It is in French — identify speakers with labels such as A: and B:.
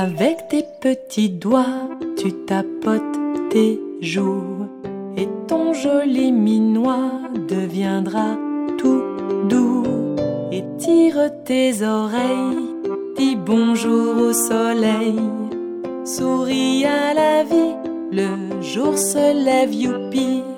A: Avec tes petits doigts, tu tapotes tes joues et ton joli minois deviendra tout doux. Et tire tes oreilles, dis bonjour au soleil, souris à la vie, le jour se lève, youpi.